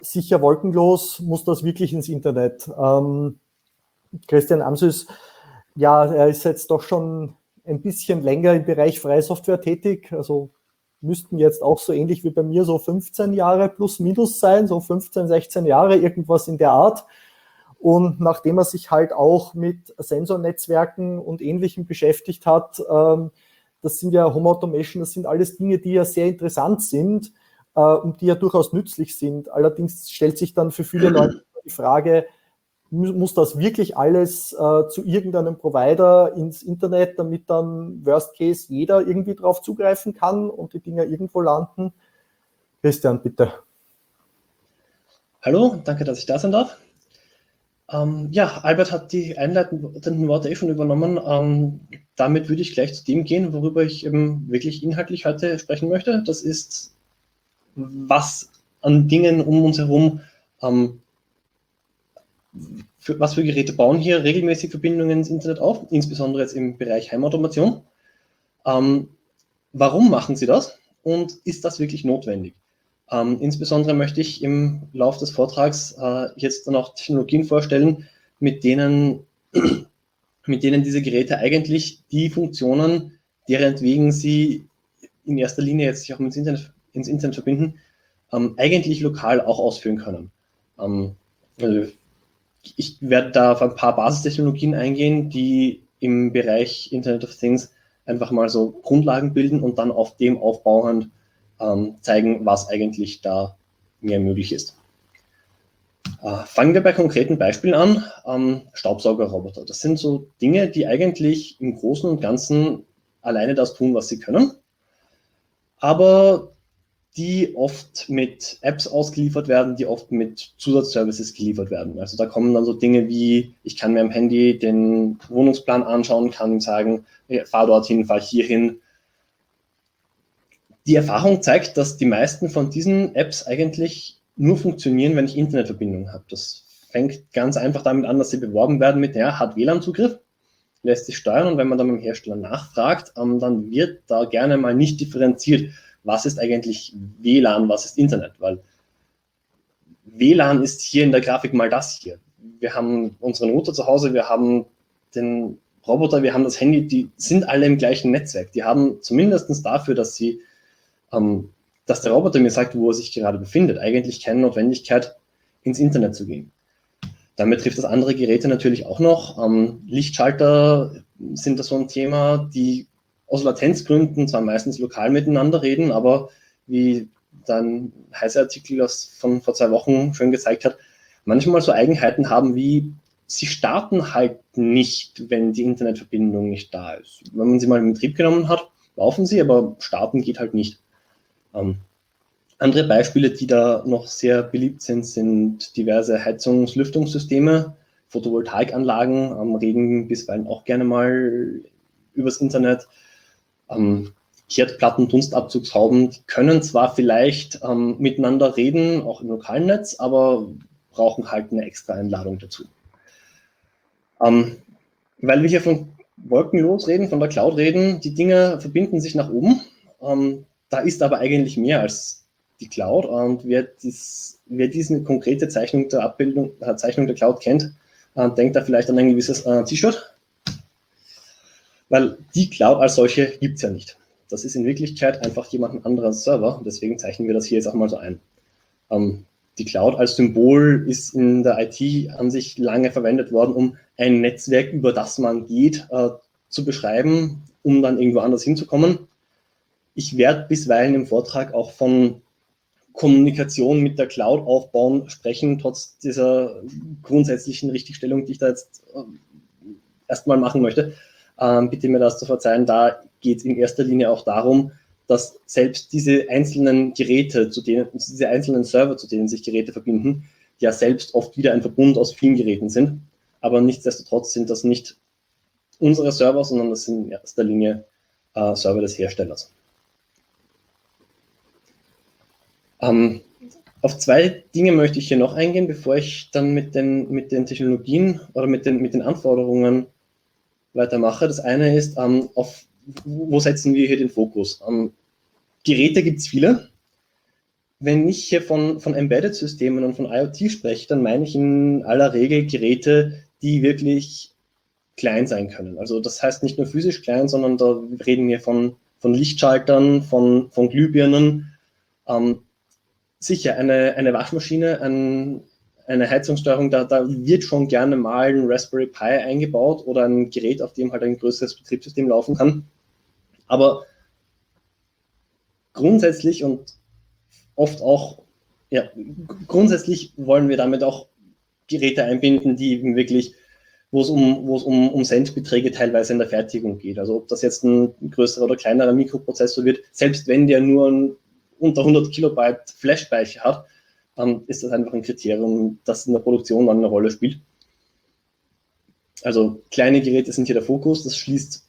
sicher wolkenlos muss das wirklich ins Internet. Christian Amsüs, ja, er ist jetzt doch schon ein bisschen länger im Bereich Freie Software tätig, also müssten jetzt auch so ähnlich wie bei mir so 15 Jahre plus minus sein, so 15, 16 Jahre, irgendwas in der Art. Und nachdem er sich halt auch mit Sensornetzwerken und Ähnlichem beschäftigt hat, das sind ja Home Automation, das sind alles Dinge, die ja sehr interessant sind und die ja durchaus nützlich sind. Allerdings stellt sich dann für viele Leute die Frage, muss das wirklich alles zu irgendeinem Provider ins Internet, damit dann Worst Case jeder irgendwie drauf zugreifen kann und die Dinger irgendwo landen? Christian, bitte. Hallo, danke, dass ich da sein darf. Ja, Albert hat die einleitenden Worte schon übernommen. Damit würde ich gleich zu dem gehen, worüber ich eben wirklich inhaltlich heute sprechen möchte. Das ist, was an Dingen um uns herum was für Geräte bauen hier regelmäßig Verbindungen ins Internet auf, insbesondere jetzt im Bereich Heimautomation. Warum machen sie das und ist das wirklich notwendig? Insbesondere möchte ich im Laufe des Vortrags jetzt dann auch Technologien vorstellen, mit denen diese Geräte eigentlich die Funktionen, deretwegen sie in erster Linie jetzt sich auch ins Internet verbinden, eigentlich lokal auch ausführen können. Also ich werde da auf ein paar Basistechnologien eingehen, die im Bereich Internet of Things einfach mal so Grundlagen bilden und dann auf dem aufbauend zeigen, was eigentlich da mehr möglich ist. Fangen wir bei konkreten Beispielen an. Staubsaugerroboter. Das sind so Dinge, die eigentlich im Großen und Ganzen alleine das tun, was sie können, aber die oft mit Apps ausgeliefert werden, die oft mit Zusatzservices geliefert werden. Also da kommen dann so Dinge wie, ich kann mir am Handy den Wohnungsplan anschauen, kann ihm sagen, fahr dorthin, fahr hierhin. Die Erfahrung zeigt, dass die meisten von diesen Apps eigentlich nur funktionieren, wenn ich Internetverbindung habe. Das fängt ganz einfach damit an, dass sie beworben werden mit, ja, hat WLAN-Zugriff, lässt sich steuern, und wenn man dann beim Hersteller nachfragt, dann wird da gerne mal nicht differenziert, was ist eigentlich WLAN, was ist Internet, weil WLAN ist hier in der Grafik mal das hier. Wir haben unseren Router zu Hause, wir haben den Roboter, wir haben das Handy, die sind alle im gleichen Netzwerk. Die haben zumindest dafür, dass der Roboter mir sagt, wo er sich gerade befindet, eigentlich keine Notwendigkeit, ins Internet zu gehen. Damit trifft das andere Geräte natürlich auch noch. Lichtschalter sind da so ein Thema, die aus Latenzgründen zwar meistens lokal miteinander reden, aber wie dann heißer Artikel von vor 2 Wochen schön gezeigt hat, manchmal so Eigenheiten haben wie, sie starten halt nicht, wenn die Internetverbindung nicht da ist. Wenn man sie mal in Betrieb genommen hat, laufen sie, aber starten geht halt nicht. Andere Beispiele, die da noch sehr beliebt sind, sind diverse Heizungs-Lüftungssysteme, Photovoltaikanlagen, reden bisweilen auch gerne mal übers Internet. Herdplatten, Dunstabzugshauben, die können zwar vielleicht miteinander reden, auch im lokalen Netz, aber brauchen halt eine extra Einladung dazu. Weil wir hier von wolkenlos reden, von der Cloud reden, die Dinge verbinden sich nach oben. Da ist aber eigentlich mehr als die Cloud, und wer diese konkrete Zeichnung der Cloud kennt, denkt da vielleicht an ein gewisses T-Shirt, weil die Cloud als solche gibt es ja nicht. Das ist in Wirklichkeit einfach jemand anderes Server, deswegen zeichnen wir das hier jetzt auch mal so ein. Die Cloud als Symbol ist in der IT an sich lange verwendet worden, um ein Netzwerk, über das man geht, zu beschreiben, um dann irgendwo anders hinzukommen. Ich werde bisweilen im Vortrag auch von Kommunikation mit der Cloud aufbauen sprechen, trotz dieser grundsätzlichen Richtigstellung, die ich da jetzt erstmal machen möchte. Bitte mir das zu verzeihen, da geht es in erster Linie auch darum, dass selbst diese einzelnen Geräte, diese einzelnen Server, zu denen sich Geräte verbinden, ja selbst oft wieder ein Verbund aus vielen Geräten sind. Aber nichtsdestotrotz sind das nicht unsere Server, sondern das sind in erster Linie Server des Herstellers. Auf 2 Dinge möchte ich hier noch eingehen, bevor ich dann mit den Technologien oder mit den Anforderungen weitermache. Das eine ist, wo setzen wir hier den Fokus? Geräte gibt es viele. wenn ich hier von Embedded-Systemen und von IoT spreche, dann meine ich in aller Regel Geräte, die wirklich klein sein können. Also das heißt nicht nur physisch klein, sondern da reden wir von Lichtschaltern, von Glühbirnen. Sicher, eine Waschmaschine, eine Heizungssteuerung, da wird schon gerne mal ein Raspberry Pi eingebaut oder ein Gerät, auf dem halt ein größeres Betriebssystem laufen kann. Aber grundsätzlich und oft auch, ja, grundsätzlich wollen wir damit auch Geräte einbinden, die eben wirklich, wo es um Centbeträge teilweise in der Fertigung geht. Also ob das jetzt ein größerer oder kleinerer Mikroprozessor wird, selbst wenn der nur unter 100 Kilobyte Flash-Speicher hat, ist das einfach ein Kriterium, das in der Produktion dann eine Rolle spielt. Also kleine Geräte sind hier der Fokus, das schließt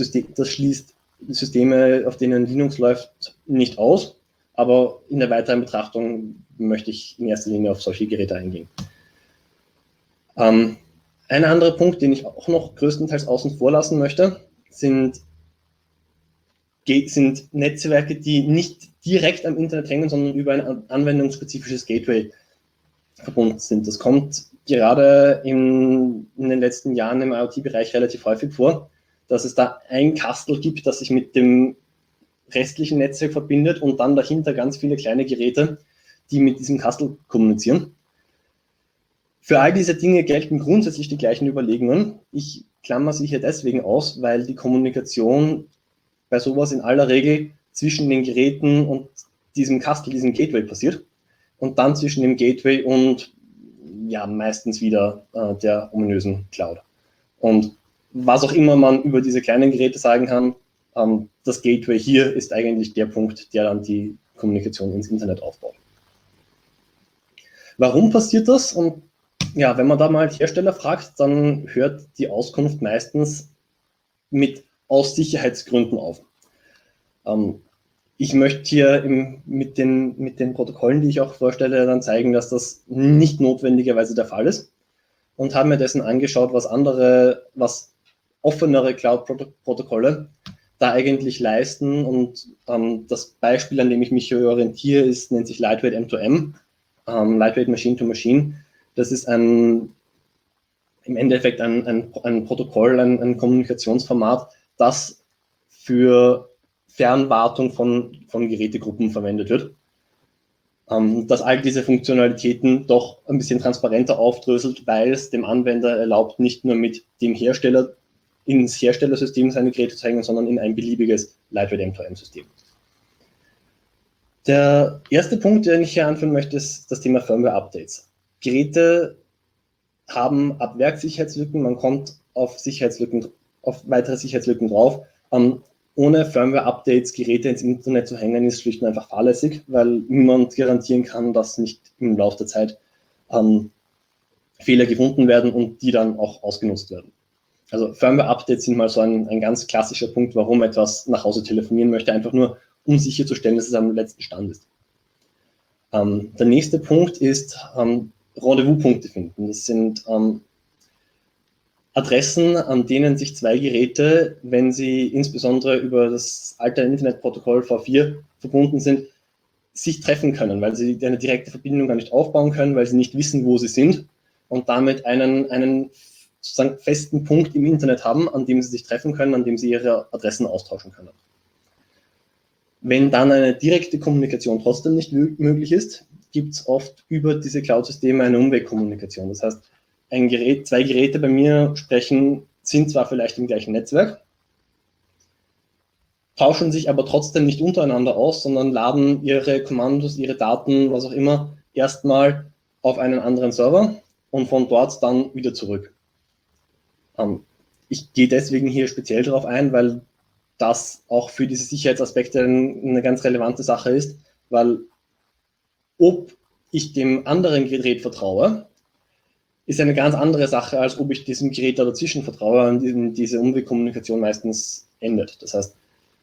Systeme, auf denen Linux läuft, nicht aus, aber in der weiteren Betrachtung möchte ich in erster Linie auf solche Geräte eingehen. Ein anderer Punkt, den ich auch noch größtenteils außen vor lassen möchte, sind Netzwerke, die nicht direkt am Internet hängen, sondern über ein anwendungsspezifisches Gateway verbunden sind. Das kommt gerade in den letzten Jahren im IoT-Bereich relativ häufig vor, dass es da ein Kastel gibt, das sich mit dem restlichen Netzwerk verbindet und dann dahinter ganz viele kleine Geräte, die mit diesem Kastel kommunizieren. Für all diese Dinge gelten grundsätzlich die gleichen Überlegungen. Ich klammer sie hier deswegen aus, weil die Kommunikation bei sowas in aller Regel zwischen den Geräten und diesem Kastel, diesem Gateway passiert und dann zwischen dem Gateway und ja, meistens wieder der ominösen Cloud. Und was auch immer man über diese kleinen Geräte sagen kann, das Gateway hier ist eigentlich der Punkt, der dann die Kommunikation ins Internet aufbaut. Warum passiert das? Und ja, wenn man da mal Hersteller fragt, dann hört die Auskunft meistens mit aus Sicherheitsgründen auf. Ich möchte hier mit den Protokollen, die ich auch vorstelle, dann zeigen, dass das nicht notwendigerweise der Fall ist und habe mir dessen angeschaut, was offenere Cloud-Protokolle da eigentlich leisten. Und das Beispiel, an dem ich mich hier orientiere, nennt sich Lightweight M2M, Lightweight Machine-to-Machine. Das ist im Endeffekt ein Protokoll, ein Kommunikationsformat, das für Fernwartung von Gerätegruppen verwendet wird. Dass all diese Funktionalitäten doch ein bisschen transparenter aufdröselt, weil es dem Anwender erlaubt, nicht nur mit dem Hersteller ins Herstellersystem seine Geräte zu hängen, sondern in ein beliebiges Lightweight M2M-System. Der erste Punkt, den ich hier anführen möchte, ist das Thema Firmware-Updates. Geräte haben ab Werk Sicherheitslücken, man kommt auf weitere Sicherheitslücken drauf. Ohne Firmware-Updates Geräte ins Internet zu hängen, ist schlicht und einfach fahrlässig, weil niemand garantieren kann, dass nicht im Laufe der Zeit Fehler gefunden werden und die dann auch ausgenutzt werden. Also Firmware-Updates sind mal so ein ganz klassischer Punkt, warum etwas nach Hause telefonieren möchte, einfach nur, um sicherzustellen, dass es am letzten Stand ist. Der nächste Punkt ist Rendezvous-Punkte finden. Das sind Adressen, an denen sich zwei Geräte, wenn sie insbesondere über das alte Internetprotokoll V4 verbunden sind, sich treffen können, weil sie eine direkte Verbindung gar nicht aufbauen können, weil sie nicht wissen, wo sie sind und damit einen sozusagen festen Punkt im Internet haben, an dem sie sich treffen können, an dem sie ihre Adressen austauschen können. Wenn dann eine direkte Kommunikation trotzdem nicht möglich ist, gibt es oft über diese Cloud-Systeme eine Umwegkommunikation. Das heißt, zwei Geräte bei mir sind zwar vielleicht im gleichen Netzwerk, tauschen sich aber trotzdem nicht untereinander aus, sondern laden ihre Kommandos, ihre Daten, was auch immer, erstmal auf einen anderen Server und von dort dann wieder zurück. Ich gehe deswegen hier speziell darauf ein, weil das auch für diese Sicherheitsaspekte eine ganz relevante Sache ist, weil ob ich dem anderen Gerät vertraue, ist eine ganz andere Sache, als ob ich diesem Gerät da dazwischen vertraue und diese Umwegkommunikation meistens endet. Das heißt,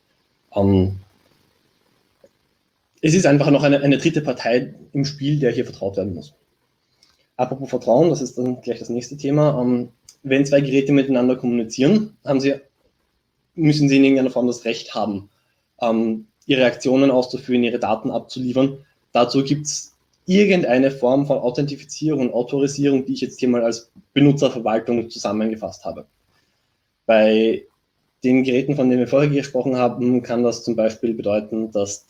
es ist einfach noch eine dritte Partei im Spiel, der hier vertraut werden muss. Apropos Vertrauen, das ist dann gleich das nächste Thema. Wenn zwei Geräte miteinander kommunizieren, müssen sie in irgendeiner Form das Recht haben, ihre Aktionen auszuführen, ihre Daten abzuliefern. dazu gibt es irgendeine Form von Authentifizierung und Autorisierung, die ich jetzt hier mal als Benutzerverwaltung zusammengefasst habe. Bei den Geräten, von denen wir vorher gesprochen haben, kann das zum Beispiel bedeuten, dass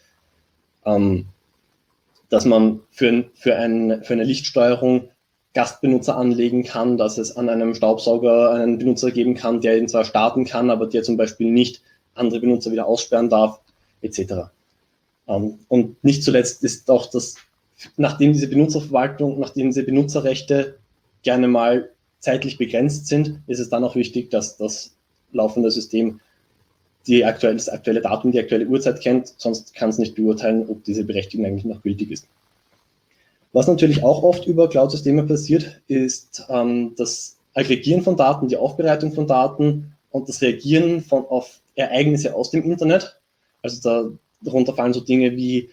dass man für eine Lichtsteuerung Gastbenutzer anlegen kann, dass es an einem Staubsauger einen Benutzer geben kann, der ihn zwar starten kann, aber der zum Beispiel nicht andere Benutzer wieder aussperren darf, etc. Und nicht zuletzt ist auch das, nachdem diese Benutzerverwaltung, nachdem diese Benutzerrechte gerne mal zeitlich begrenzt sind, ist es dann auch wichtig, dass das laufende System das aktuelle Datum, die aktuelle Uhrzeit kennt, sonst kann es nicht beurteilen, ob diese Berechtigung eigentlich noch gültig ist. Was natürlich auch oft über Cloud-Systeme passiert, ist das Aggregieren von Daten, die Aufbereitung von Daten und das Reagieren auf Ereignisse aus dem Internet. Also darunter fallen so Dinge wie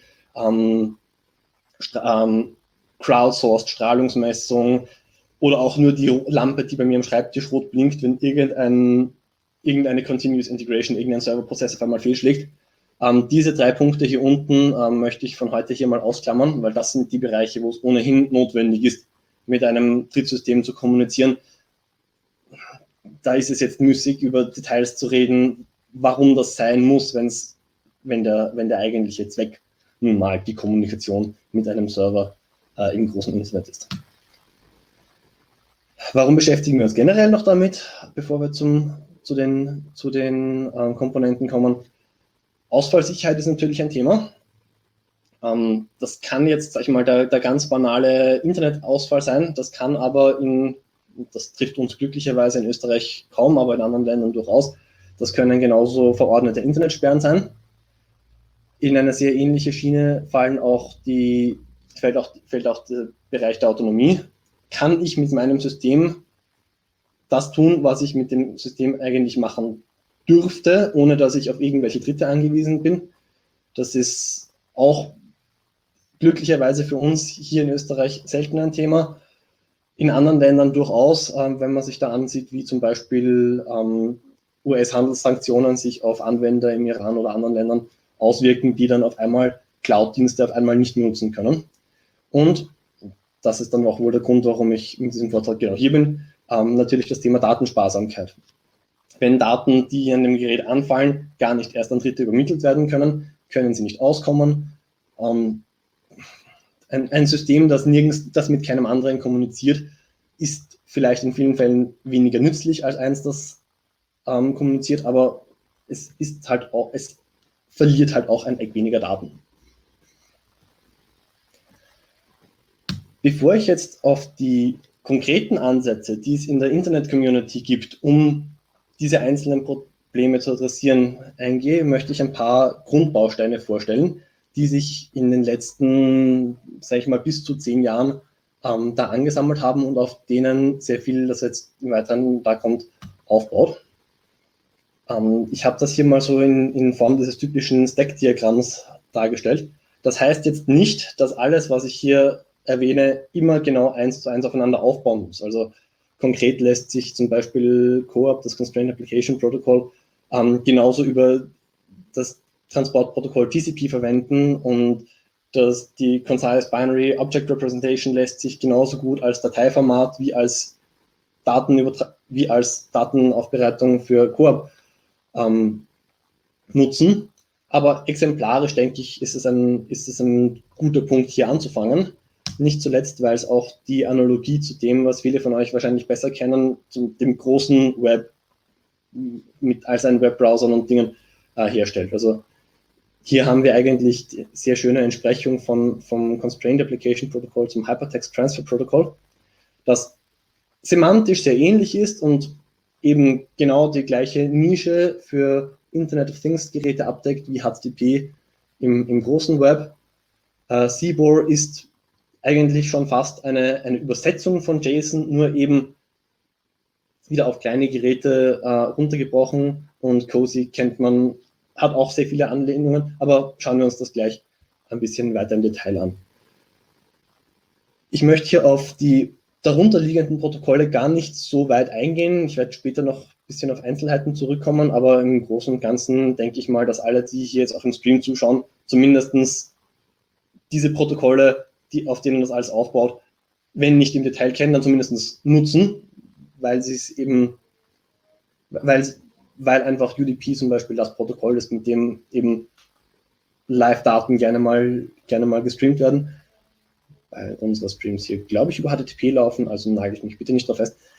crowdsourced Strahlungsmessung oder auch nur die Lampe, die bei mir am Schreibtisch rot blinkt, wenn irgendeine Continuous Integration, irgendein Serverprozess auf einmal fehlschlägt. Diese 3 Punkte hier unten möchte ich von heute hier mal ausklammern, weil das sind die Bereiche, wo es ohnehin notwendig ist, mit einem Drittsystem zu kommunizieren. Da ist es jetzt müßig, über Details zu reden, warum das sein muss, wenn der eigentliche Zweck nun mal die Kommunikation mit einem Server im großen Internet ist. Warum beschäftigen wir uns generell noch damit, bevor wir zu den Komponenten kommen? Ausfallsicherheit ist natürlich ein Thema. Das kann jetzt, sag ich mal, der ganz banale Internetausfall sein. Das kann aber das trifft uns glücklicherweise in Österreich kaum, aber in anderen Ländern durchaus. Das können genauso verordnete Internetsperren sein. In eine sehr ähnliche Schiene fällt auch der Bereich der Autonomie. Kann ich mit meinem System das tun, was ich mit dem System eigentlich machen dürfte, ohne dass ich auf irgendwelche Dritte angewiesen bin? Das ist auch glücklicherweise für uns hier in Österreich selten ein Thema. In anderen Ländern durchaus, wenn man sich da ansieht, wie zum Beispiel US-Handelssanktionen sich auf Anwender im Iran oder anderen Ländern auswirken, die dann auf einmal Cloud-Dienste auf einmal nicht nutzen können. Und das ist dann auch wohl der Grund, warum ich mit diesem Vortrag genau hier bin, natürlich das Thema Datensparsamkeit. Wenn Daten, die an dem Gerät anfallen, gar nicht erst an Dritte übermittelt werden können, können sie nicht auskommen. Ein System, das mit keinem anderen kommuniziert, ist vielleicht in vielen Fällen weniger nützlich als eins, das kommuniziert, aber es verliert halt auch ein Eck weniger Daten. Bevor ich jetzt auf die konkreten Ansätze, die es in der Internet-Community gibt, um diese einzelnen Probleme zu adressieren, eingehe, möchte ich ein paar Grundbausteine vorstellen, die sich in den letzten, sage ich mal, bis zu 10 Jahren da angesammelt haben und auf denen sehr viel, das jetzt im Weiteren da kommt, aufbaut. Ich habe das hier mal so in Form dieses typischen Stack-Diagramms dargestellt. Das heißt jetzt nicht, dass alles, was ich hier erwähne, immer genau 1:1 aufeinander aufbauen muss. Also konkret lässt sich zum Beispiel CoAP, das Constrained Application Protocol, genauso über das Transportprotokoll TCP verwenden und die Concise Binary Object Representation lässt sich genauso gut als Dateiformat wie als Datenaufbereitung für CoAP nutzen. Aber exemplarisch, denke ich, ist es ein guter Punkt, hier anzufangen. Nicht zuletzt, weil es auch die Analogie zu dem, was viele von euch wahrscheinlich besser kennen, zu dem großen Web als ein Webbrowser und Dingen herstellt. Also hier haben wir eigentlich sehr schöne Entsprechung vom Constrained Application Protocol zum Hypertext Transfer Protocol, das semantisch sehr ähnlich ist und eben genau die gleiche Nische für Internet of Things Geräte abdeckt wie HTTP im großen Web. CBOR ist eigentlich schon fast eine Übersetzung von JSON, nur eben wieder auf kleine Geräte runtergebrochen, und COSI kennt man, hat auch sehr viele Anlehnungen, aber schauen wir uns das gleich ein bisschen weiter im Detail an. Ich möchte hier auf die darunterliegenden Protokolle gar nicht so weit eingehen. Ich werde später noch ein bisschen auf Einzelheiten zurückkommen, aber im Großen und Ganzen denke ich mal, dass alle, die hier jetzt auf dem Stream zuschauen, zumindest diese Protokolle, auf denen das alles aufbaut, wenn nicht im Detail kennen, dann zumindest nutzen, weil sie es eben, weil einfach UDP zum Beispiel das Protokoll ist, mit dem eben Live-Daten gerne mal gestreamt werden. Bei unseren Streams hier, glaube ich, über HTTP laufen, also nagel ich mich bitte nicht drauf fest.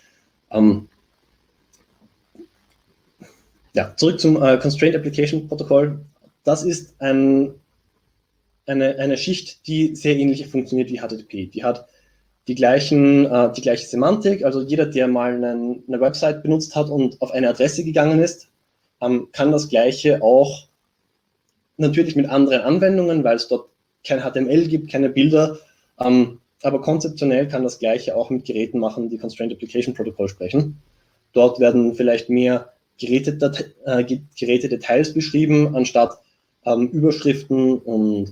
Ja, zurück zum Constraint Application Protokoll. Das ist eine Schicht, die sehr ähnlich funktioniert wie HTTP. Die hat die gleiche Semantik, also jeder, der mal eine Website benutzt hat und auf eine Adresse gegangen ist, kann das Gleiche auch natürlich mit anderen Anwendungen, weil es dort kein HTML gibt, keine Bilder, aber konzeptionell kann das Gleiche auch mit Geräten machen, die Constraint Application Protocol sprechen. Dort werden vielleicht mehr Gerätedetails beschrieben, anstatt Überschriften und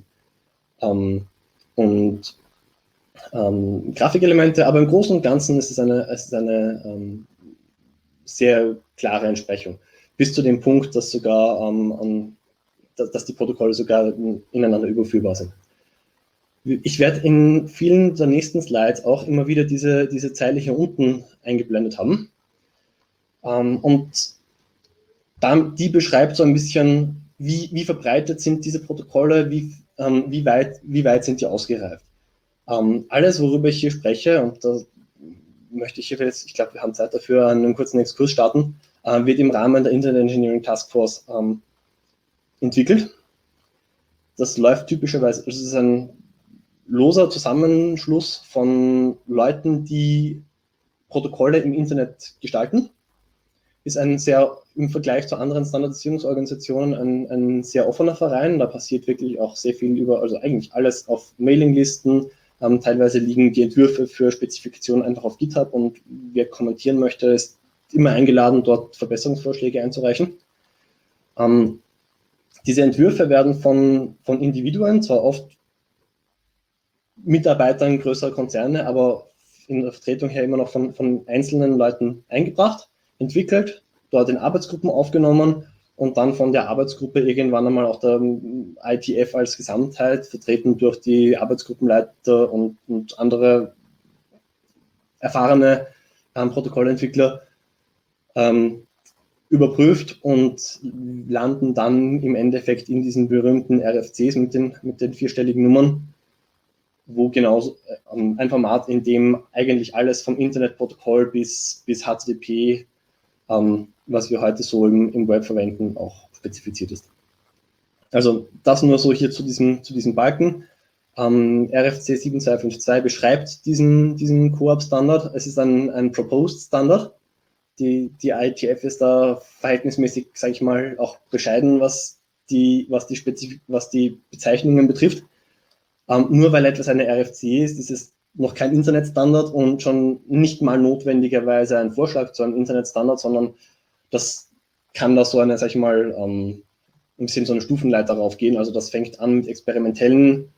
Grafikelemente, aber im Großen und Ganzen ist es eine sehr klare Entsprechung. Bis zu dem Punkt, dass sogar dass die Protokolle sogar ineinander überführbar sind. Ich werde in vielen der nächsten Slides auch immer wieder diese Zeile hier unten eingeblendet haben. Und die beschreibt so ein bisschen, wie verbreitet sind diese Protokolle, wie weit sind die ausgereift. Alles, worüber ich hier spreche, und da möchte ich jetzt, ich glaube, wir haben Zeit dafür, einen kurzen Exkurs starten, wird im Rahmen der Internet Engineering Task Force entwickelt. Das läuft typischerweise, es ist ein loser Zusammenschluss von Leuten, die Protokolle im Internet gestalten. Ist ein sehr, im Vergleich zu anderen Standardisierungsorganisationen, ein sehr offener Verein. Da passiert wirklich auch sehr viel also eigentlich alles auf Mailinglisten. Teilweise liegen die Entwürfe für Spezifikationen einfach auf GitHub und wer kommentieren möchte, ist immer eingeladen, dort Verbesserungsvorschläge einzureichen. Diese Entwürfe werden von Individuen, zwar oft Mitarbeitern größerer Konzerne, aber in der Vertretung her immer noch von einzelnen Leuten eingebracht, entwickelt, dort in Arbeitsgruppen aufgenommen und dann von der Arbeitsgruppe irgendwann einmal auch der IETF als Gesamtheit, vertreten durch die Arbeitsgruppenleiter und andere erfahrene Protokollentwickler, überprüft und landen dann im Endeffekt in diesen berühmten RFCs mit den vierstelligen Nummern, wo genauso ein Format, in dem eigentlich alles vom Internetprotokoll bis HTTP, was wir heute so im Web verwenden, auch spezifiziert ist. Also das nur so hier zu diesem Balken. RFC 7252 beschreibt diesen CoAP-Standard. Es ist ein Proposed-Standard. Die IETF ist da verhältnismäßig, sage ich mal, auch bescheiden, was die Bezeichnungen betrifft. Nur weil etwas eine RFC ist es noch kein Internetstandard und schon nicht mal notwendigerweise ein Vorschlag zu einem Internetstandard, sondern das kann da so eine, sag ich mal, ein bisschen so eine Stufenleiter raufgehen. Also das fängt an mit experimentellen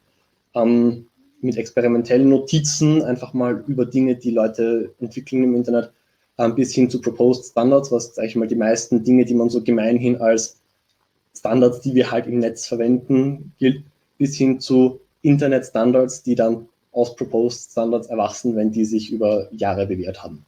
Notizen, einfach mal über Dinge, die Leute entwickeln im Internet, bis hin zu Proposed Standards, was, sag ich mal, die meisten Dinge, die man so gemeinhin als Standards, die wir halt im Netz verwenden, gilt, bis hin zu Internet-Standards, die dann aus Proposed Standards erwachsen, wenn die sich über Jahre bewährt haben.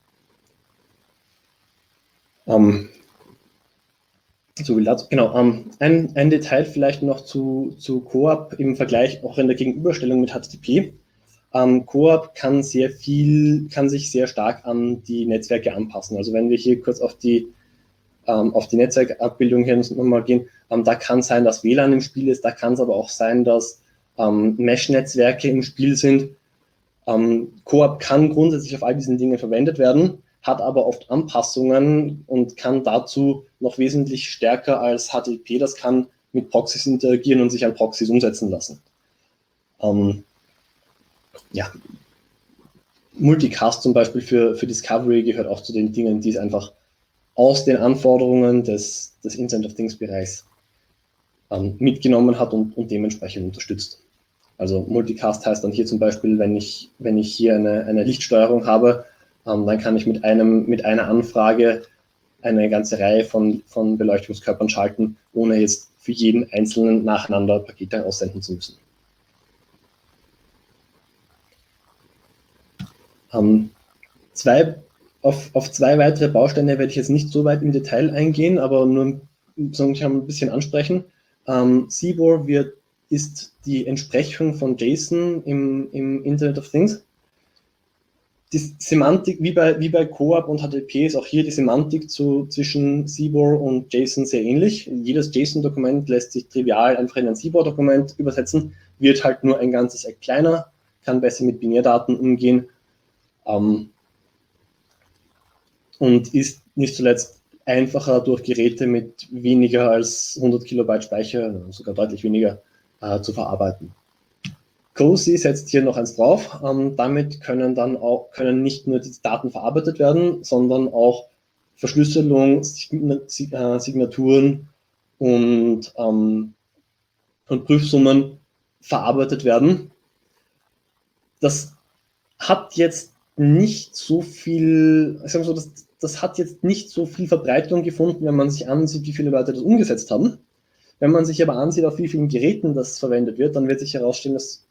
So viel dazu. Genau. Ein Detail vielleicht noch zu CoAP im Vergleich, auch in der Gegenüberstellung mit HTTP. CoAP kann sich sehr stark an die Netzwerke anpassen. Also wenn wir hier kurz auf die Netzwerkabbildung hier nochmal gehen, da kann sein, dass WLAN im Spiel ist, da kann es aber auch sein, dass Mesh-Netzwerke im Spiel sind. CoAP kann grundsätzlich auf all diesen Dingen verwendet werden, hat aber oft Anpassungen und kann dazu noch wesentlich stärker als HTTP das kann mit Proxys interagieren und sich an Proxys umsetzen lassen. Ja, Multicast zum Beispiel für Discovery gehört auch zu den Dingen, die es einfach aus den Anforderungen des Internet of Things Bereichs mitgenommen hat und dementsprechend unterstützt. Also Multicast heißt dann hier zum Beispiel, wenn ich hier eine Lichtsteuerung habe, dann kann ich mit einer Anfrage eine ganze Reihe von Beleuchtungskörpern schalten, ohne jetzt für jeden einzelnen nacheinander Pakete aussenden zu müssen. Auf zwei weitere Bausteine werde ich jetzt nicht so weit im Detail eingehen, aber nur ein bisschen ansprechen. CBOR ist die Entsprechung von JSON im Internet of Things. Die Semantik, wie bei CoAP und HTTP, ist auch hier die Semantik zwischen CBOR und JSON sehr ähnlich. Jedes JSON-Dokument lässt sich trivial einfach in ein CBOR-Dokument übersetzen, wird halt nur ein ganzes Eck kleiner, kann besser mit Binärdaten umgehen und ist nicht zuletzt einfacher durch Geräte mit weniger als 100 Kilobyte Speicher, sogar deutlich weniger, zu verarbeiten. COSI setzt hier noch eins drauf. Damit können nicht nur die Daten verarbeitet werden, sondern auch Verschlüsselung, Signaturen und Prüfsummen verarbeitet werden. Das hat jetzt nicht so viel, ich sage mal so, das hat jetzt nicht so viel Verbreitung gefunden, wenn man sich ansieht, wie viele Leute das umgesetzt haben. Wenn man sich aber ansieht, auf wie vielen Geräten das verwendet wird, dann wird sich herausstellen, das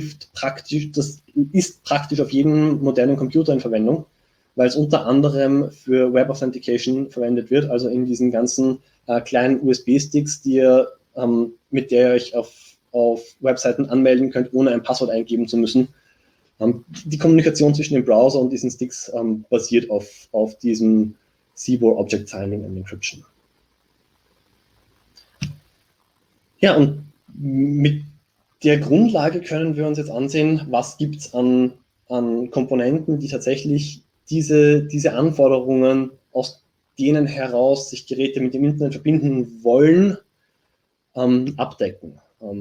ist praktisch auf jedem modernen Computer in Verwendung, weil es unter anderem für Web Authentication verwendet wird, also in diesen ganzen kleinen USB-Sticks, mit der ihr euch auf Webseiten anmelden könnt, ohne ein Passwort eingeben zu müssen. Die Kommunikation zwischen dem Browser und diesen Sticks basiert auf diesem CBOR Object Signing and Encryption. Ja, und mit der Grundlage können wir uns jetzt ansehen, was gibt es an Komponenten, die tatsächlich diese Anforderungen, aus denen heraus sich Geräte mit dem Internet verbinden wollen, abdecken.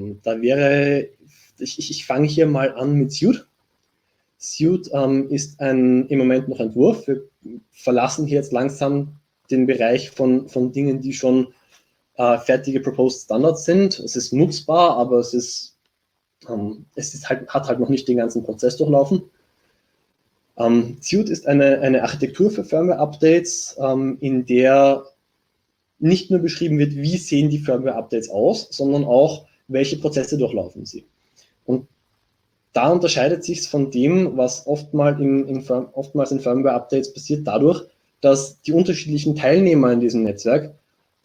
Ich fange hier mal an mit Suite. Suite ist im Moment noch Entwurf. Wir verlassen hier jetzt langsam den Bereich von Dingen, die schon fertige Proposed Standards sind. Es ist nutzbar, aber hat halt noch nicht den ganzen Prozess durchlaufen. Suite ist eine Architektur für Firmware-Updates, in der nicht nur beschrieben wird, wie sehen die Firmware-Updates aus, sondern auch, welche Prozesse durchlaufen sie. Und da unterscheidet sich es von dem, was oftmals in Firmware-Updates passiert, dadurch, dass die unterschiedlichen Teilnehmer in diesem Netzwerk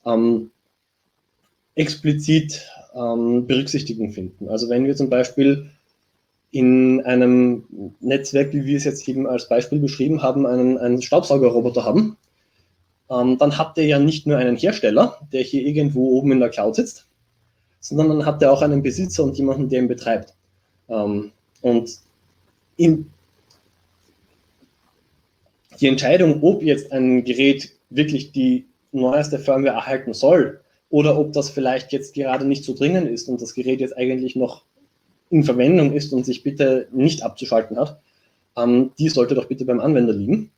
explizit Berücksichtigung finden. Also wenn wir zum Beispiel in einem Netzwerk, wie wir es jetzt eben als Beispiel beschrieben haben, einen Staubsaugerroboter haben, dann hat der ja nicht nur einen Hersteller, der hier irgendwo oben in der Cloud sitzt, sondern dann hat der auch einen Besitzer und jemanden, der ihn betreibt. Und die Entscheidung, ob jetzt ein Gerät wirklich die neueste Firmware erhalten soll oder ob das vielleicht jetzt gerade nicht so dringend ist und das Gerät jetzt eigentlich noch in Verwendung ist und sich bitte nicht abzuschalten hat, die sollte doch bitte beim Anwender liegen.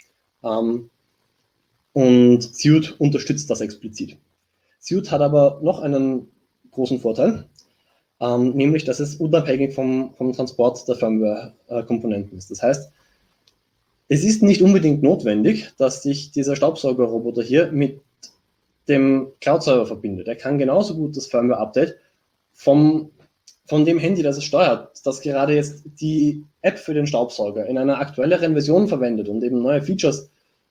Und Suite unterstützt das explizit. Suite hat aber noch einen großen Vorteil, nämlich, dass es unabhängig vom Transport der Firmware-Komponenten ist. Das heißt, es ist nicht unbedingt notwendig, dass sich dieser Staubsaugerroboter hier mit dem Cloud-Server verbindet. Er kann genauso gut das Firmware-Update von dem Handy, das es steuert, das gerade jetzt die App für den Staubsauger in einer aktuelleren Version verwendet und eben neue Features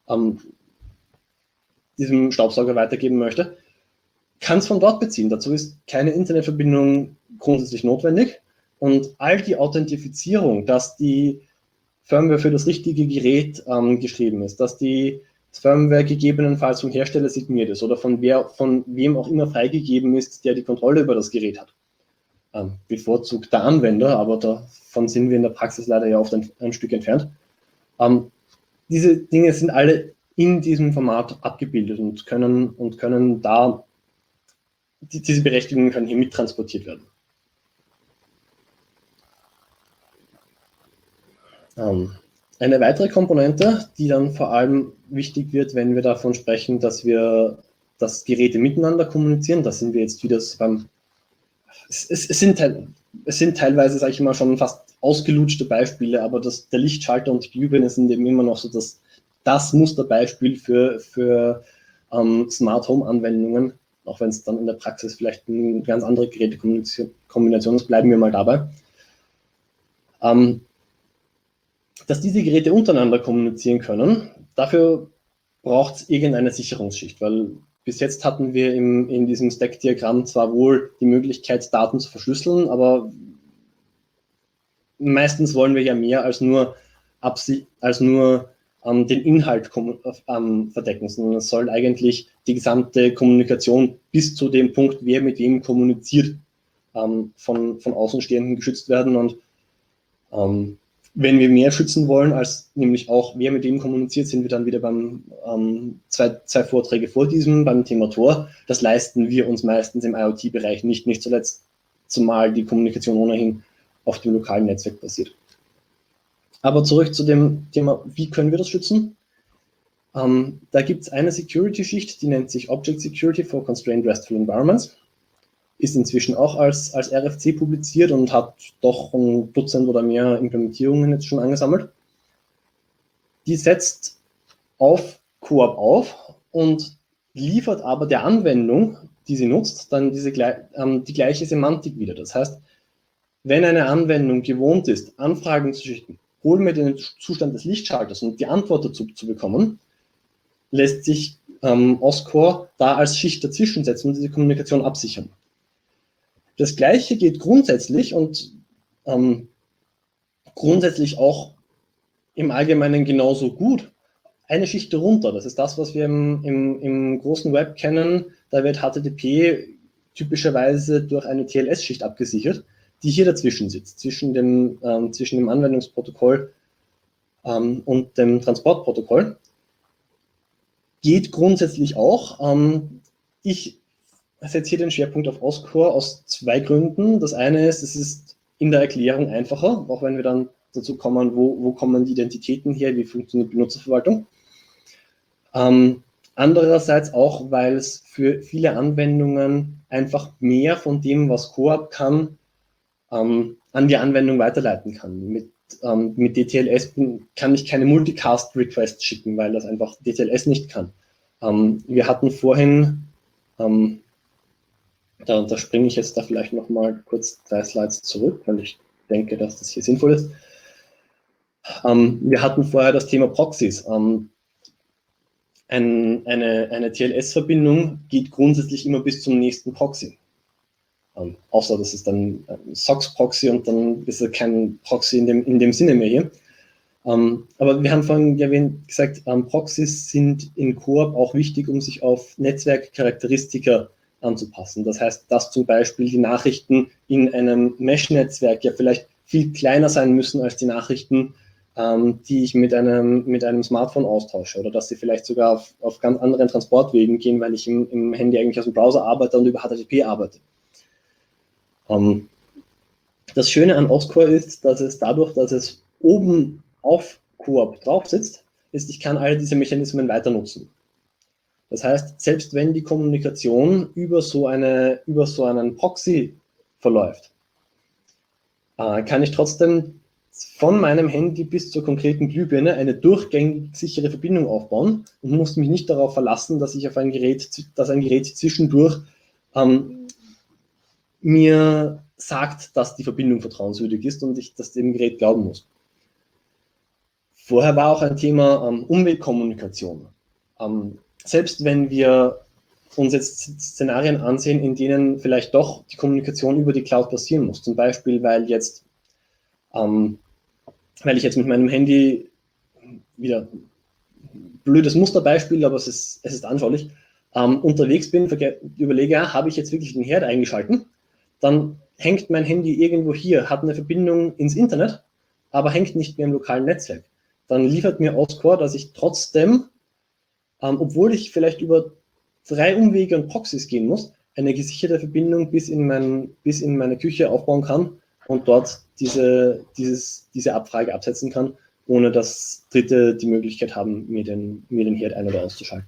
diesem Staubsauger weitergeben möchte, kann es von dort beziehen. Dazu ist keine Internetverbindung grundsätzlich notwendig und all die Authentifizierung, dass die Firmware für das richtige Gerät geschrieben ist, dass die Firmware gegebenenfalls vom Hersteller signiert ist oder von wem auch immer freigegeben ist, der die Kontrolle über das Gerät hat. Bevorzugt der Anwender, aber davon sind wir in der Praxis leider ja oft ein Stück entfernt. Diese Dinge sind alle in diesem Format abgebildet und können da, diese Berechtigungen können hier mittransportiert werden. Eine weitere Komponente, die dann vor allem wichtig wird, wenn wir davon sprechen, dass Geräte miteinander kommunizieren, da sind wir jetzt wieder beim, es sind teilweise, sage ich mal, schon fast ausgelutschte Beispiele, aber der Lichtschalter und die Glühbirne sind eben immer noch so das Musterbeispiel für Smart Home Anwendungen, auch wenn es dann in der Praxis vielleicht eine ganz andere Gerätekombination ist, bleiben wir mal dabei. dass diese Geräte untereinander kommunizieren können, dafür braucht es irgendeine Sicherungsschicht, weil bis jetzt hatten wir in diesem Stack-Diagramm zwar wohl die Möglichkeit, Daten zu verschlüsseln, aber meistens wollen wir ja mehr als nur den Inhalt verdecken, sondern es soll eigentlich die gesamte Kommunikation bis zu dem Punkt, wer mit wem kommuniziert, von Außenstehenden geschützt werden. Und wenn wir mehr schützen wollen, als nämlich auch wer mit wem kommuniziert, sind wir dann wieder beim zwei Vorträge vor diesem, beim Thema Tor. Das leisten wir uns meistens im IoT-Bereich nicht zuletzt, zumal die Kommunikation ohnehin auf dem lokalen Netzwerk basiert. Aber zurück zu dem Thema, wie können wir das schützen? Da gibt es eine Security-Schicht, die nennt sich Object Security for Constrained RESTful Environments. Ist inzwischen auch als RFC publiziert und hat doch ein Dutzend oder mehr Implementierungen jetzt schon angesammelt. Die setzt auf CoAP auf und liefert aber der Anwendung, die sie nutzt, dann die gleiche Semantik wieder. Das heißt, wenn eine Anwendung gewohnt ist, Anfragen zu schicken, hol mir den Zustand des Lichtschalters und die Antwort dazu zu bekommen, lässt sich OSCORE da als Schicht dazwischen setzen und diese Kommunikation absichern. Das Gleiche geht grundsätzlich und grundsätzlich auch im Allgemeinen genauso gut eine Schicht darunter. Das ist das, was wir im großen Web kennen. Da wird HTTP typischerweise durch eine TLS-Schicht abgesichert, die hier dazwischen sitzt, zwischen dem Anwendungsprotokoll und dem Transportprotokoll. Geht grundsätzlich auch. Ich setze hier den Schwerpunkt auf OSCORE aus zwei Gründen. Das eine ist, es ist in der Erklärung einfacher, auch wenn wir dann dazu kommen, wo kommen die Identitäten her, wie funktioniert Benutzerverwaltung. Andererseits auch, weil es für viele Anwendungen einfach mehr von dem, was CoAP kann, an die Anwendung weiterleiten kann. Mit DTLS kann ich keine Multicast-Requests schicken, weil das einfach DTLS nicht kann. Wir hatten vorhin, da springe ich jetzt da vielleicht noch mal kurz 3 Slides zurück, weil ich denke, dass das hier sinnvoll ist. Wir hatten vorher das Thema Proxys. Eine TLS-Verbindung geht grundsätzlich immer bis zum nächsten Proxy. Außer das ist dann SOX-Proxy und dann ist es kein Proxy in dem Sinne mehr hier. Aber wir haben vorhin gesagt, Proxys sind in CoAP auch wichtig, um sich auf Netzwerkcharakteristika anzupassen. Das heißt, dass zum Beispiel die Nachrichten in einem Mesh-Netzwerk ja vielleicht viel kleiner sein müssen als die Nachrichten, die ich mit einem Smartphone austausche, oder dass sie vielleicht sogar auf ganz anderen Transportwegen gehen, weil ich im Handy eigentlich aus dem Browser arbeite und über HTTP arbeite. Das Schöne an OSCORE ist, dass es dadurch, dass es oben auf CoAP drauf sitzt, ich kann all diese Mechanismen weiter nutzen. Das heißt, selbst wenn die Kommunikation über so einen Proxy verläuft, kann ich trotzdem von meinem Handy bis zur konkreten Glühbirne eine durchgängig sichere Verbindung aufbauen und muss mich nicht darauf verlassen, dass ein Gerät zwischendurch mir sagt, dass die Verbindung vertrauenswürdig ist und ich das dem Gerät glauben muss. Vorher war auch ein Thema Umweltkommunikation. Selbst wenn wir uns jetzt Szenarien ansehen, in denen vielleicht doch die Kommunikation über die Cloud passieren muss, zum Beispiel, weil ich jetzt mit meinem Handy, wieder blödes Musterbeispiel, aber es ist anschaulich, unterwegs bin, überlege, habe ich jetzt wirklich den Herd eingeschalten, dann hängt mein Handy irgendwo hier, hat eine Verbindung ins Internet, aber hängt nicht mehr im lokalen Netzwerk. Dann liefert mir OSCORE, dass ich trotzdem, obwohl ich vielleicht über 3 Umwege und Proxys gehen muss, eine gesicherte Verbindung bis in meine Küche aufbauen kann und dort diese Abfrage absetzen kann, ohne dass Dritte die Möglichkeit haben, mir den Herd ein- oder auszuschalten.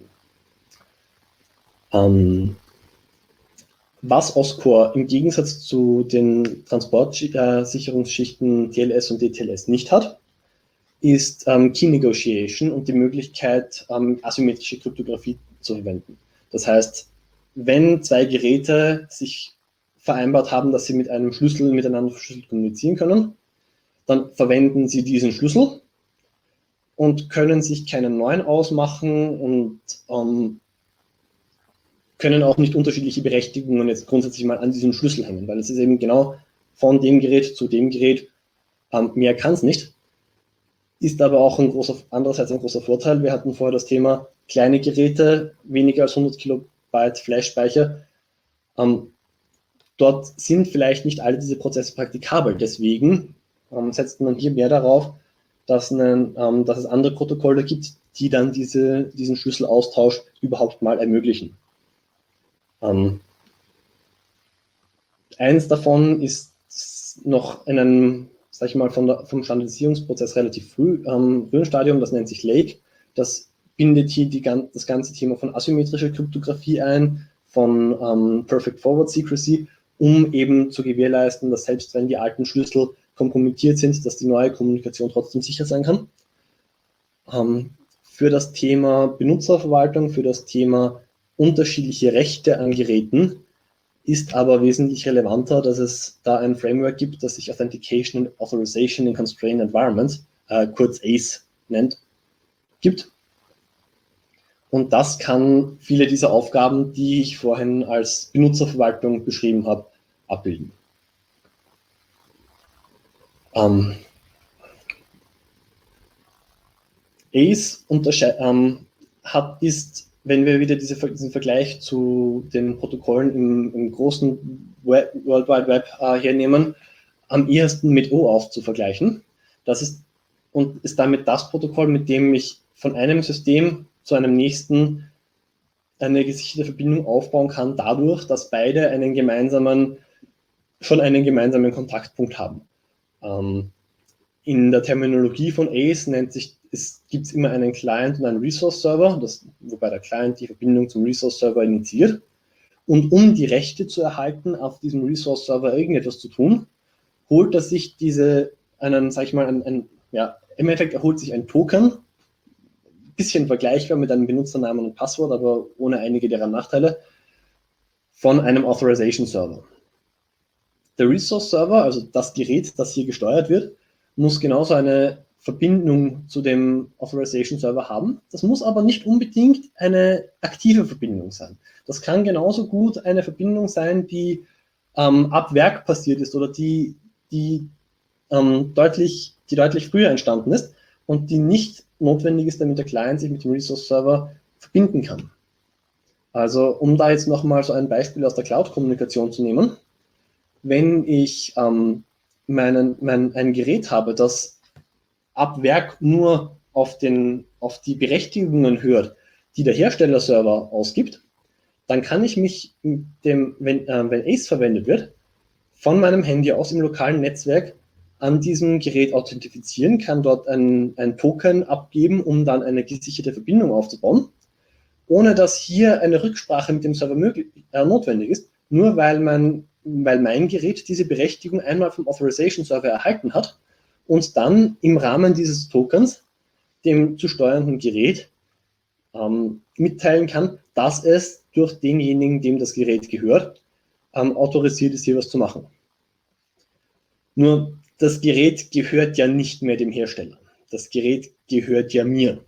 Was OSCORE im Gegensatz zu den Transportsicherungsschichten TLS und DTLS nicht hat, ist Key Negotiation und die Möglichkeit, asymmetrische Kryptographie zu verwenden. Das heißt, wenn 2 Geräte sich vereinbart haben, dass sie mit einem Schlüssel miteinander verschlüsselt kommunizieren können, dann verwenden sie diesen Schlüssel und können sich keinen neuen ausmachen und können auch nicht unterschiedliche Berechtigungen jetzt grundsätzlich mal an diesem Schlüssel hängen, weil es ist eben genau von dem Gerät zu dem Gerät, mehr kann es nicht. Ist aber auch andererseits ein großer Vorteil. Wir hatten vorher das Thema kleine Geräte, weniger als 100 Kilobyte Flash-Speicher. Dort sind vielleicht nicht alle diese Prozesse praktikabel. Deswegen setzt man hier mehr darauf, dass es andere Protokolle gibt, die dann diesen Schlüsselaustausch überhaupt mal ermöglichen. Eins davon ist noch in einem, sag ich mal, vom Standardisierungsprozess relativ frühen Stadium, das nennt sich Lake. Das bindet hier das ganze Thema von asymmetrischer Kryptographie ein, von Perfect Forward Secrecy, um eben zu gewährleisten, dass selbst wenn die alten Schlüssel kompromittiert sind, dass die neue Kommunikation trotzdem sicher sein kann. Für das Thema Benutzerverwaltung, für das Thema unterschiedliche Rechte an Geräten ist aber wesentlich relevanter, dass es da ein Framework gibt, das sich Authentication and Authorization in Constrained Environments, kurz ACE nennt, gibt. Und das kann viele dieser Aufgaben, die ich vorhin als Benutzerverwaltung beschrieben habe, abbilden. ACE ist, wenn wir wieder diesen Vergleich zu den Protokollen im großen World Wide Web hernehmen, am ehesten mit OAuth zu vergleichen. Das ist damit das Protokoll, mit dem ich von einem System zu einem nächsten eine gesicherte Verbindung aufbauen kann, dadurch, dass beide schon einen gemeinsamen Kontaktpunkt haben. In der Terminologie von ACE gibt es immer einen Client und einen Resource-Server, wobei der Client die Verbindung zum Resource-Server initiiert. Und um die Rechte zu erhalten, auf diesem Resource-Server irgendetwas zu tun, holt er sich im Endeffekt erholt sich ein Token, bisschen vergleichbar mit einem Benutzernamen und Passwort, aber ohne einige deren Nachteile, von einem Authorization-Server. Der Resource-Server, also das Gerät, das hier gesteuert wird, muss genauso eine Verbindung zu dem Authorization-Server haben. Das muss aber nicht unbedingt eine aktive Verbindung sein. Das kann genauso gut eine Verbindung sein, die ab Werk passiert ist oder die deutlich früher entstanden ist und die nicht notwendig ist, damit der Client sich mit dem Resource-Server verbinden kann. Also um da jetzt nochmal so ein Beispiel aus der Cloud-Kommunikation zu nehmen, wenn ich ein Gerät habe, das ab Werk nur auf die Berechtigungen hört, die der Herstellerserver ausgibt, dann kann ich mich wenn ACE verwendet wird, von meinem Handy aus im lokalen Netzwerk an diesem Gerät authentifizieren, kann dort ein Token abgeben, um dann eine gesicherte Verbindung aufzubauen, ohne dass hier eine Rücksprache mit dem Server notwendig ist, nur weil mein Gerät diese Berechtigung einmal vom Authorization-Server erhalten hat und dann im Rahmen dieses Tokens dem zu steuernden Gerät mitteilen kann, dass es durch denjenigen, dem das Gerät gehört, autorisiert ist, hier was zu machen. Nur das Gerät gehört ja nicht mehr dem Hersteller. Das Gerät gehört ja mir.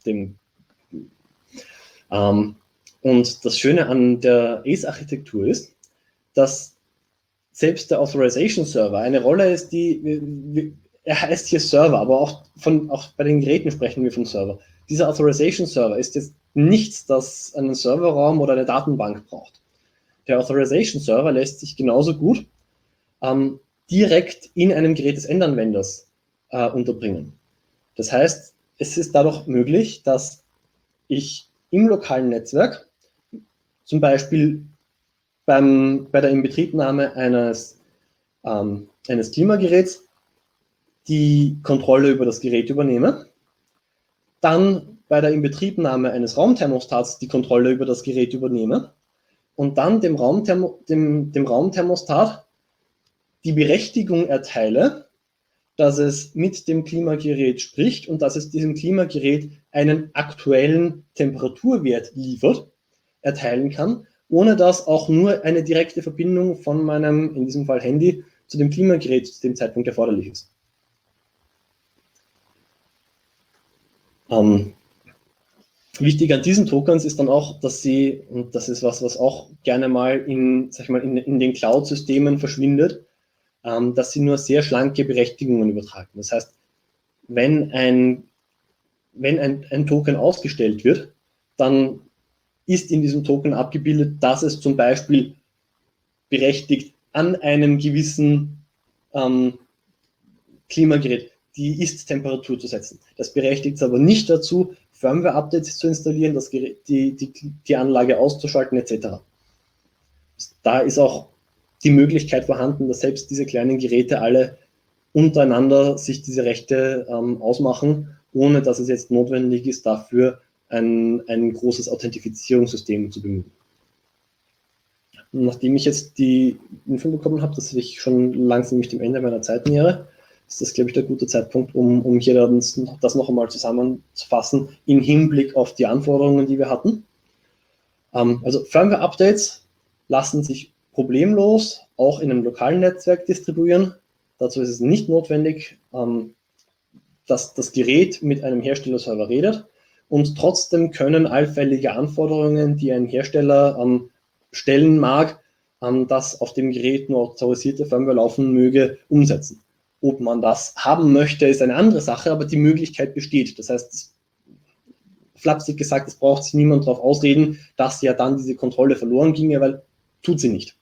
Und das Schöne an der ACE-Architektur ist, dass selbst der Authorization-Server eine Rolle ist, er heißt hier Server, aber auch bei den Geräten sprechen wir von Server. Dieser Authorization-Server ist jetzt nichts, das einen Serverraum oder eine Datenbank braucht. Der Authorization-Server lässt sich genauso gut direkt in einem Gerät des Endanwenders unterbringen. Das heißt, es ist dadurch möglich, dass ich im lokalen Netzwerk, zum Beispiel bei der Inbetriebnahme eines Klimageräts, die Kontrolle über das Gerät übernehme, dann bei der Inbetriebnahme eines Raumthermostats die Kontrolle über das Gerät übernehme und dann dem Raumthermostat die Berechtigung erteile, dass es mit dem Klimagerät spricht und dass es diesem Klimagerät einen aktuellen Temperaturwert liefert, erteilen kann, ohne dass auch nur eine direkte Verbindung von meinem, in diesem Fall Handy, zu dem Klimagerät zu dem Zeitpunkt erforderlich ist. Wichtig an diesen Tokens ist dann auch, dass sie, und das ist was auch gerne mal in den Cloud-Systemen verschwindet, dass sie nur sehr schlanke Berechtigungen übertragen. Das heißt, wenn ein Token ausgestellt wird, dann ist in diesem Token abgebildet, dass es zum Beispiel berechtigt, an einem gewissen Klimagerät die Ist-Temperatur zu setzen. Das berechtigt es aber nicht dazu, Firmware-Updates zu installieren, das Gerät, die Anlage auszuschalten etc. Da ist auch die Möglichkeit vorhanden, dass selbst diese kleinen Geräte alle untereinander sich diese Rechte ausmachen, ohne dass es jetzt notwendig ist, dafür ein großes Authentifizierungssystem zu bemühen. Nachdem ich jetzt die Info bekommen habe, dass ich schon langsam mich dem Ende meiner Zeit nähere, ist das, glaube ich, der gute Zeitpunkt, um hier das noch einmal zusammenzufassen im Hinblick auf die Anforderungen, die wir hatten. Also Firmware-Updates lassen sich problemlos auch in einem lokalen Netzwerk distribuieren. Dazu ist es nicht notwendig, dass das Gerät mit einem Herstellerserver redet, und trotzdem können allfällige Anforderungen, die ein Hersteller stellen mag, dass auf dem Gerät nur autorisierte Firmware laufen möge, umsetzen. Ob man das haben möchte, ist eine andere Sache, aber die Möglichkeit besteht. Das heißt, flapsig gesagt, es braucht sich niemand darauf ausreden, dass ja dann diese Kontrolle verloren ginge, weil tut sie nicht.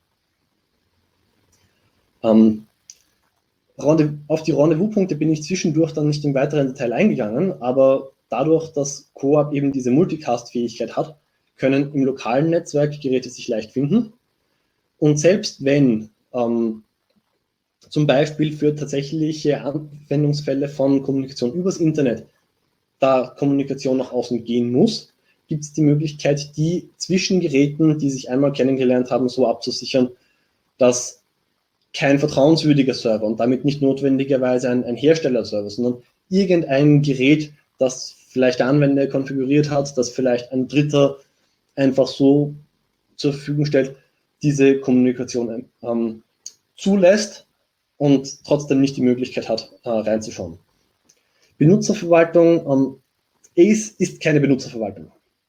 Auf die Rendezvous-Punkte bin ich zwischendurch dann nicht im weiteren Detail eingegangen, aber dadurch, dass Coop eben diese Multicast-Fähigkeit hat, können im lokalen Netzwerk Geräte sich leicht finden. Und selbst wenn zum Beispiel für tatsächliche Anwendungsfälle von Kommunikation übers Internet da Kommunikation nach außen gehen muss, gibt es die Möglichkeit, die zwischen Geräten, die sich einmal kennengelernt haben, so abzusichern, dass kein vertrauenswürdiger Server und damit nicht notwendigerweise ein Herstellerserver, sondern irgendein Gerät, das vielleicht der Anwender konfiguriert hat, das vielleicht ein Dritter einfach so zur Verfügung stellt, diese Kommunikation zulässt und trotzdem nicht die Möglichkeit hat, reinzuschauen. Benutzerverwaltung, ACE ist keine Benutzerverwaltung.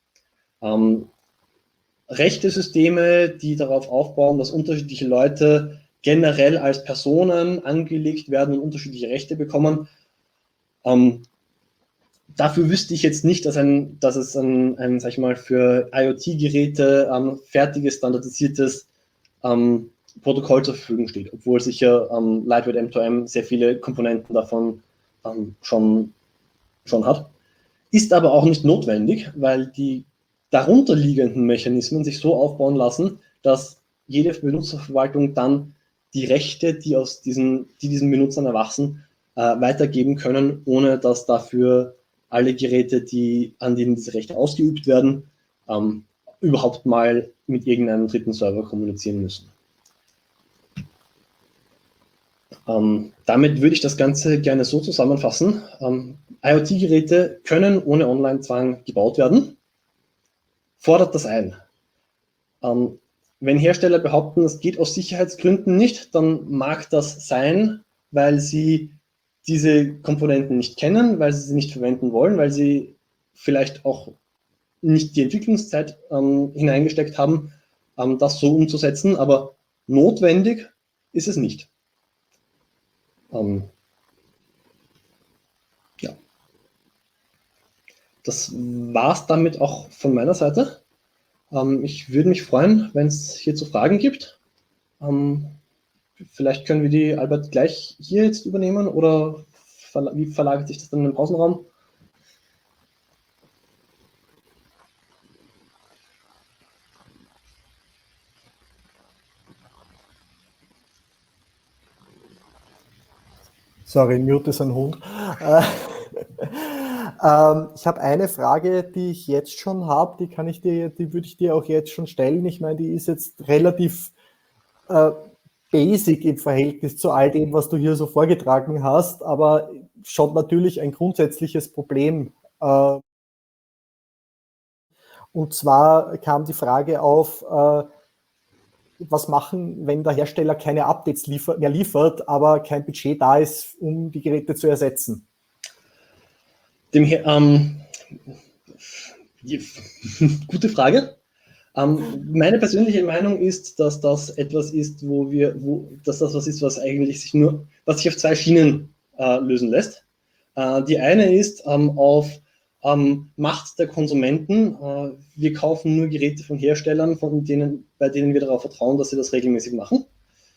Rechte Systeme, die darauf aufbauen, dass unterschiedliche Leute generell als Personen angelegt werden und unterschiedliche Rechte bekommen, dafür wüsste ich jetzt nicht, dass es ein sag ich mal, für IoT-Geräte fertiges, standardisiertes Protokoll zur Verfügung steht, obwohl sicher Lightweight M2M sehr viele Komponenten davon schon hat. Ist aber auch nicht notwendig, weil die darunterliegenden Mechanismen sich so aufbauen lassen, dass jede Benutzerverwaltung dann die Rechte, die diesen Benutzern erwachsen, weitergeben können, ohne dass dafür alle Geräte, an denen diese Rechte ausgeübt werden, überhaupt mal mit irgendeinem dritten Server kommunizieren müssen. Damit würde ich das Ganze gerne so zusammenfassen. IoT-Geräte können ohne Online-Zwang gebaut werden. Fordert das ein. Wenn Hersteller behaupten, es geht aus Sicherheitsgründen nicht, dann mag das sein, weil sie diese Komponenten nicht kennen, weil sie nicht verwenden wollen, weil sie vielleicht auch nicht die Entwicklungszeit hineingesteckt haben, das so umzusetzen, aber notwendig ist es nicht. Ja. Das war es damit auch von meiner Seite. Ich würde mich freuen, wenn es hierzu Fragen gibt. Vielleicht können wir die, Albert, gleich hier jetzt übernehmen oder wie verlagert sich das dann in den Pausenraum? Sorry, Mute ist ein Hund. Ich habe eine Frage, die ich jetzt schon habe, die würde ich dir auch jetzt schon stellen. Ich meine, die ist jetzt relativ basic im Verhältnis zu all dem, was du hier so vorgetragen hast, aber schon natürlich ein grundsätzliches Problem. Und zwar kam die Frage auf, was machen, wenn der Hersteller keine Updates mehr liefert, aber kein Budget da ist, um die Geräte zu ersetzen? Gute Frage. Meine persönliche Meinung ist, dass das etwas ist, dass das was ist, was sich auf zwei Schienen lösen lässt. Die eine ist auf Macht der Konsumenten. Wir kaufen nur Geräte von Herstellern, bei denen wir darauf vertrauen, dass sie das regelmäßig machen.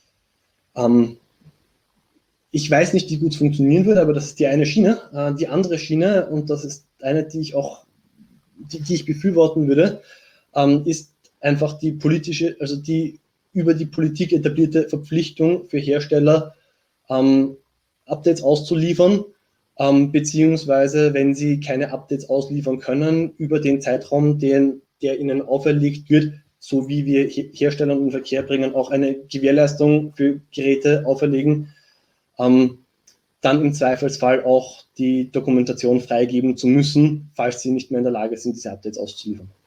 Ich weiß nicht, wie gut es funktionieren würde, aber das ist die eine Schiene. Die andere Schiene, und das ist eine, die ich befürworten würde, ist einfach die politische, also die über die Politik etablierte Verpflichtung für Hersteller, Updates auszuliefern, beziehungsweise, wenn sie keine Updates ausliefern können, über den Zeitraum, der ihnen auferlegt wird, so wie wir Herstellern in den Verkehr bringen, auch eine Gewährleistung für Geräte auferlegen, dann im Zweifelsfall auch die Dokumentation freigeben zu müssen, falls sie nicht mehr in der Lage sind, diese Updates auszuliefern.